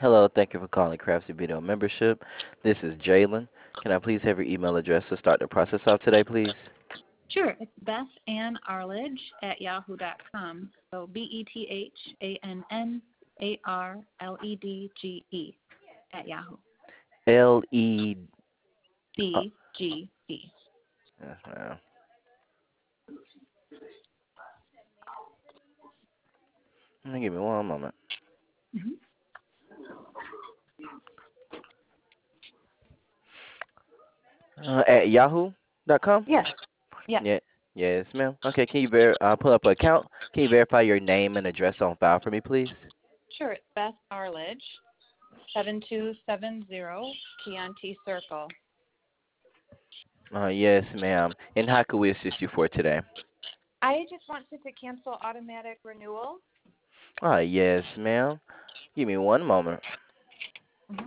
Hello, thank you for calling Craftsy Video Membership. This is Jalen. Can I please have your email address to start the process off today, please? Sure. It's Beth Ann Arledge at yahoo.com. So BETHANNARLEDGE at Yahoo. L-E... DGE. Yes, ma'am. Give me one moment. Mm-hmm. At yahoo.com? Yes. Yes. Yeah. Yes, ma'am. Okay, can you pull up an account? Can you verify your name and address on file for me, please? Sure. It's Beth Arledge, 7270 Chianti Circle. Yes, ma'am. And how could we assist you for today? I just wanted to cancel automatic renewal. Yes, ma'am. Give me one moment. Mm-hmm.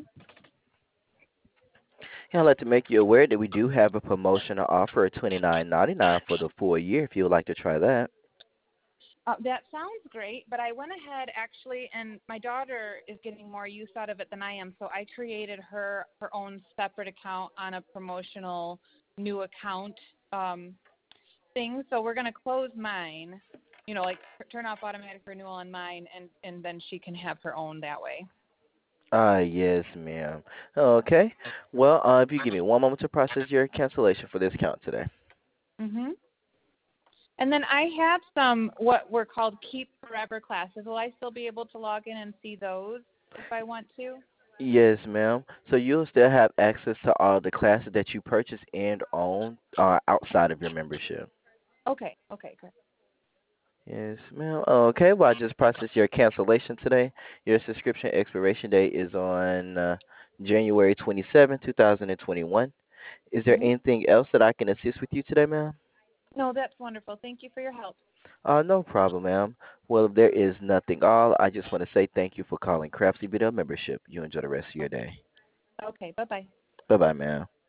I'd like to make you aware that we do have a promotional offer of $29.99 for the full year if you would like to try that. That sounds great, but I went ahead actually, and my daughter is getting more use out of it than I am, so I created her own separate account on a promotional new account thing. So we're going to close mine, like turn off automatic renewal on mine, and then she can have her own that way. Yes, ma'am. Okay. Well, if you give me one moment to process your cancellation for this account today. Mm-hmm. And then I have some what were called Keep Forever classes. Will I still be able to log in and see those if I want to? Yes, ma'am. So you'll still have access to all the classes that you purchase and own outside of your membership. Okay, great. Yes, ma'am. Okay, well, I just processed your cancellation today. Your subscription expiration date is on January 27, 2021. Is there Mm-hmm. anything else that I can assist with you today, ma'am? No, that's wonderful. Thank you for your help. No problem, ma'am. Well, if there is nothing all, I just want to say thank you for calling Craftsy Video Membership. You enjoy the rest of your day. Okay, bye-bye. Bye-bye, ma'am.